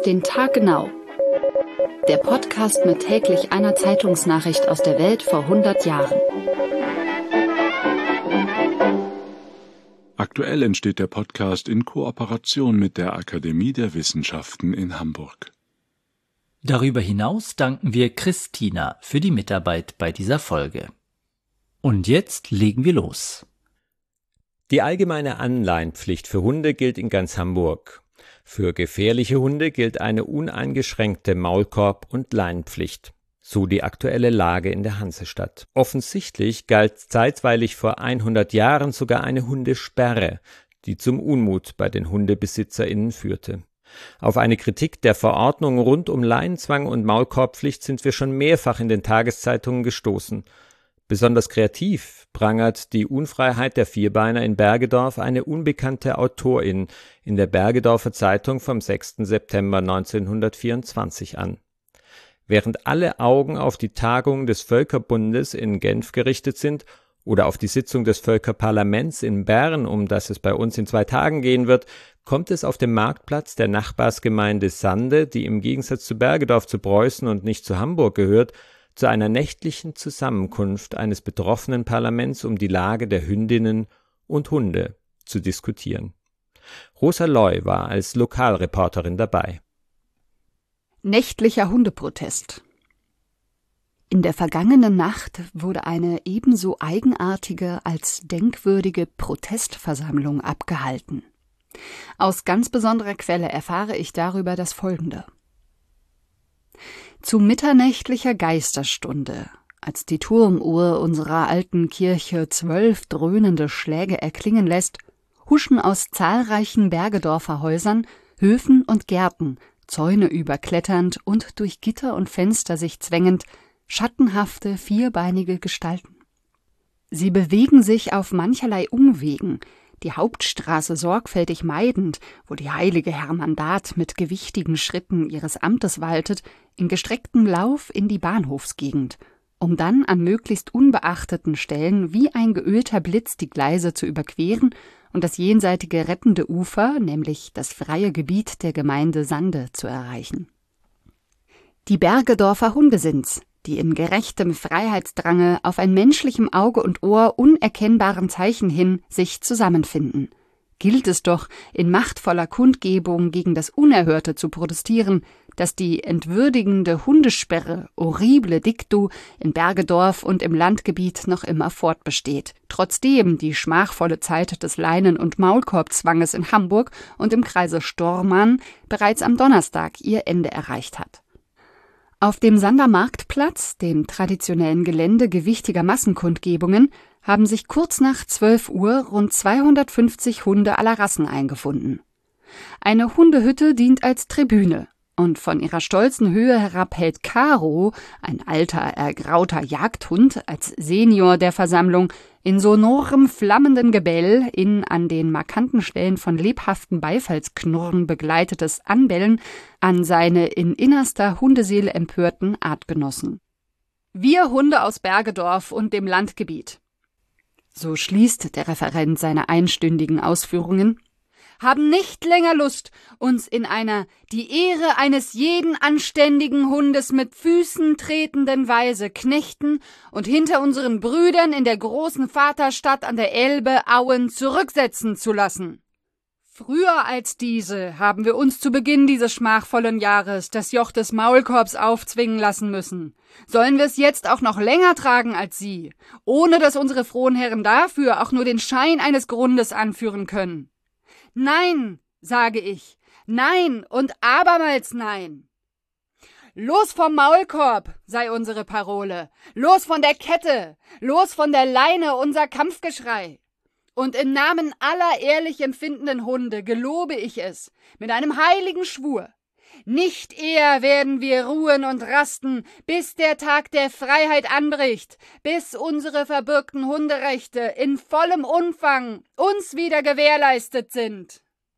den Tag genau. Der Podcast mit täglich einer Zeitungsnachricht aus der Welt vor 100 Jahren. Aktuell entsteht der Podcast in Kooperation mit der Akademie der Wissenschaften in Hamburg. Darüber hinaus danken wir Christina für die Mitarbeit bei dieser Folge. Und jetzt legen wir los. Die allgemeine Anleinpflicht für Hunde gilt in ganz Hamburg. Für gefährliche Hunde gilt eine uneingeschränkte Maulkorb- und Leinenpflicht. So die aktuelle Lage in der Hansestadt. Offensichtlich galt zeitweilig vor 100 Jahren sogar eine Hundesperre, die zum Unmut bei den HundebesitzerInnen führte. Auf eine Kritik der Verordnung rund um Leinenzwang und Maulkorbpflicht sind wir schon mehrfach in den Tageszeitungen gestoßen. Besonders kreativ prangert die Unfreiheit der Vierbeiner in Bergedorf eine unbekannte Autorin in der Bergedorfer Zeitung vom 6. September 1924 an. Während alle Augen auf die Tagung des Völkerbundes in Genf gerichtet sind oder auf die Sitzung des Völkerparlaments in Bern, um das es bei uns in 2 Tagen gehen wird, kommt es auf dem Marktplatz der Nachbarsgemeinde Sande, die im Gegensatz zu Bergedorf zu Preußen und nicht zu Hamburg gehört, zu einer nächtlichen Zusammenkunft eines betroffenen Parlaments, um die Lage der Hündinnen und Hunde zu diskutieren. Rosa Loy war als Lokalreporterin dabei. Nächtlicher Hundeprotest. In der vergangenen Nacht wurde eine ebenso eigenartige als denkwürdige Protestversammlung abgehalten. Aus ganz besonderer Quelle erfahre ich darüber das Folgende. Zu mitternächtlicher Geisterstunde, als die Turmuhr unserer alten Kirche 12 dröhnende Schläge erklingen lässt, huschen aus zahlreichen Bergedorfer Häusern, Höfen und Gärten, Zäune überkletternd und durch Gitter und Fenster sich zwängend, schattenhafte, vierbeinige Gestalten. Sie bewegen sich auf mancherlei Umwegen, die Hauptstraße sorgfältig meidend, wo die heilige Hermandad mit gewichtigen Schritten ihres Amtes waltet, in gestrecktem Lauf in die Bahnhofsgegend, um dann an möglichst unbeachteten Stellen wie ein geölter Blitz die Gleise zu überqueren und das jenseitige rettende Ufer, nämlich das freie Gebiet der Gemeinde Sande, zu erreichen. Die Bergedorfer Hunde sind's, die in gerechtem Freiheitsdrange auf ein menschlichem Auge und Ohr unerkennbaren Zeichen hin sich zusammenfinden. Gilt es doch, in machtvoller Kundgebung gegen das Unerhörte zu protestieren, dass die entwürdigende Hundesperre, horrible dictu, in Bergedorf und im Landgebiet noch immer fortbesteht, trotzdem die schmachvolle Zeit des Leinen- und Maulkorbzwanges in Hamburg und im Kreise Stormarn bereits am Donnerstag ihr Ende erreicht hat. Auf dem Sander Marktplatz, dem traditionellen Gelände gewichtiger Massenkundgebungen, haben sich kurz nach 12 Uhr rund 250 Hunde aller Rassen eingefunden. Eine Hundehütte dient als Tribüne und von ihrer stolzen Höhe herab hält Caro, ein alter, ergrauter Jagdhund, als Senior der Versammlung, in sonorem, flammenden Gebell in an den markanten Stellen von lebhaften Beifallsknurren begleitetes Anbellen an seine in innerster Hundeseele empörten Artgenossen. Wir Hunde aus Bergedorf und dem Landgebiet, so schließt der Referent seine einstündigen Ausführungen, haben nicht länger Lust, uns in einer die Ehre eines jeden anständigen Hundes mit Füßen tretenden Weise knechten und hinter unseren Brüdern in der großen Vaterstadt an der Elbe Auen zurücksetzen zu lassen. Früher als diese haben wir uns zu Beginn dieses schmachvollen Jahres das Joch des Maulkorbs aufzwingen lassen müssen. Sollen wir es jetzt auch noch länger tragen als Sie, ohne dass unsere frohen Herren dafür auch nur den Schein eines Grundes anführen können? Nein, sage ich, nein und abermals nein. Los vom Maulkorb, sei unsere Parole, los von der Kette, los von der Leine unser Kampfgeschrei. Und im Namen aller ehrlich empfindenden Hunde gelobe ich es, mit einem heiligen Schwur, nicht eher werden wir ruhen und rasten, bis der Tag der Freiheit anbricht, bis unsere verbürgten Hunderechte in vollem Umfang uns wieder gewährleistet sind.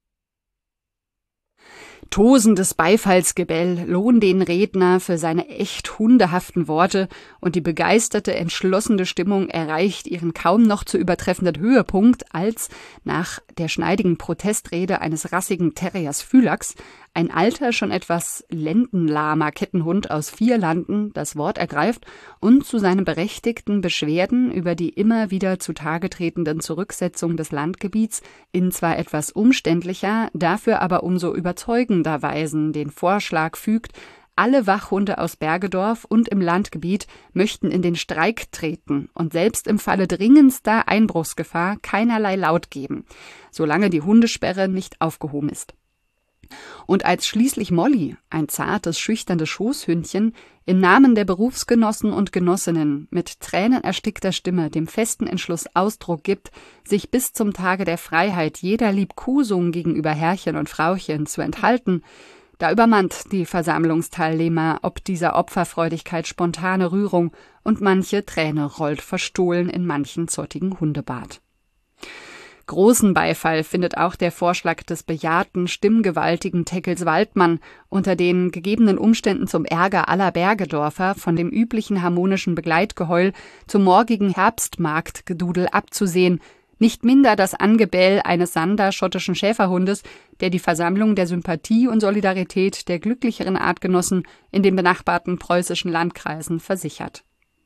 Tosendes Beifallsgebell lohnt den Redner für seine echt hundehaften Worte und die begeisterte, entschlossene Stimmung erreicht ihren kaum noch zu übertreffenden Höhepunkt, als, nach der schneidigen Protestrede eines rassigen Terriers Phylax, ein alter, schon etwas lendenlahmer Kettenhund aus 4 Landen das Wort ergreift und zu seinen berechtigten Beschwerden über die immer wieder zutage tretenden Zurücksetzung des Landgebiets in zwar etwas umständlicher, dafür aber umso überzeugender Weisen den Vorschlag fügt, alle Wachhunde aus Bergedorf und im Landgebiet möchten in den Streik treten und selbst im Falle dringendster Einbruchsgefahr keinerlei Laut geben, solange die Hundesperre nicht aufgehoben ist. Und als schließlich Molly, ein zartes, schüchternes Schoßhündchen, im Namen der Berufsgenossen und Genossinnen mit tränenerstickter Stimme dem festen Entschluss Ausdruck gibt, sich bis zum Tage der Freiheit jeder Liebkosung gegenüber Herrchen und Frauchen zu enthalten, da übermannt die Versammlungsteilnehmer ob dieser Opferfreudigkeit spontane Rührung und manche Träne rollt verstohlen in manchen zottigen Hundebart. Großen Beifall findet auch der Vorschlag des bejahrten, stimmgewaltigen Teckels Waldmann, unter den gegebenen Umständen zum Ärger aller Bergedorfer von dem üblichen harmonischen Begleitgeheul zum morgigen Herbstmarktgedudel abzusehen, nicht minder das Angebell eines Sander-schottischen Schäferhundes, der die Versammlung der Sympathie und Solidarität der glücklicheren Artgenossen in den benachbarten preußischen Landkreisen versichert.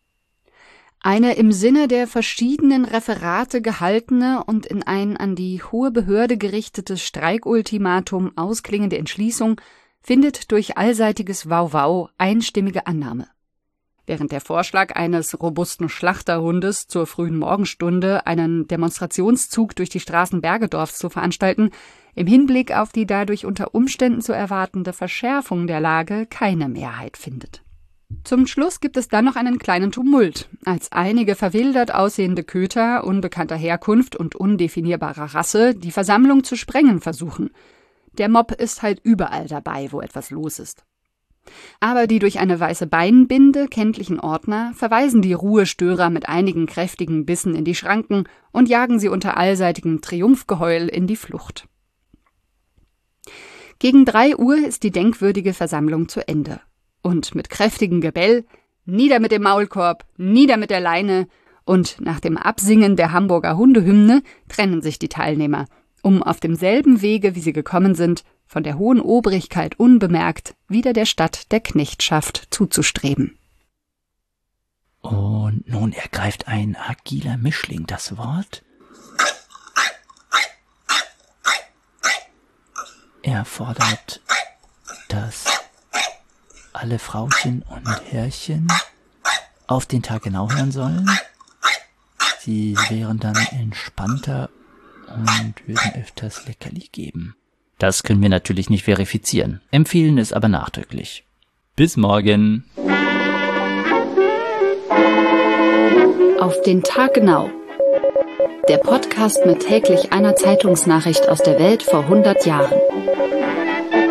Eine im Sinne der verschiedenen Referate gehaltene und in ein an die hohe Behörde gerichtetes Streikultimatum ausklingende Entschließung findet durch allseitiges Wauwau einstimmige Annahme. Während der Vorschlag eines robusten Schlachterhundes zur frühen Morgenstunde einen Demonstrationszug durch die Straßen Bergedorfs zu veranstalten, im Hinblick auf die dadurch unter Umständen zu erwartende Verschärfung der Lage keine Mehrheit findet. Zum Schluss gibt es dann noch einen kleinen Tumult, als einige verwildert aussehende Köter unbekannter Herkunft und undefinierbarer Rasse die Versammlung zu sprengen versuchen. Der Mob ist halt überall dabei, wo etwas los ist. Aber die durch eine weiße Beinbinde kenntlichen Ordner verweisen die Ruhestörer mit einigen kräftigen Bissen in die Schranken und jagen sie unter allseitigem Triumphgeheul in die Flucht. Gegen 3 Uhr ist die denkwürdige Versammlung zu Ende. Und mit kräftigem Gebell, nieder mit dem Maulkorb, nieder mit der Leine, und nach dem Absingen der Hamburger Hundehymne trennen sich die Teilnehmer, um auf demselben Wege, wie sie gekommen sind, von der hohen Obrigkeit unbemerkt wieder der Stadt der Knechtschaft zuzustreben. Und nun ergreift ein agiler Mischling das Wort. Er fordert, dass alle Frauchen und Herrchen auf den Tag genau hören sollen. Sie wären dann entspannter und würden öfters Leckerli geben. Das können wir natürlich nicht verifizieren, empfehlen es aber nachdrücklich. Bis morgen. Auf den Tag genau. Der Podcast mit täglich einer Zeitungsnachricht aus der Welt vor 100 Jahren.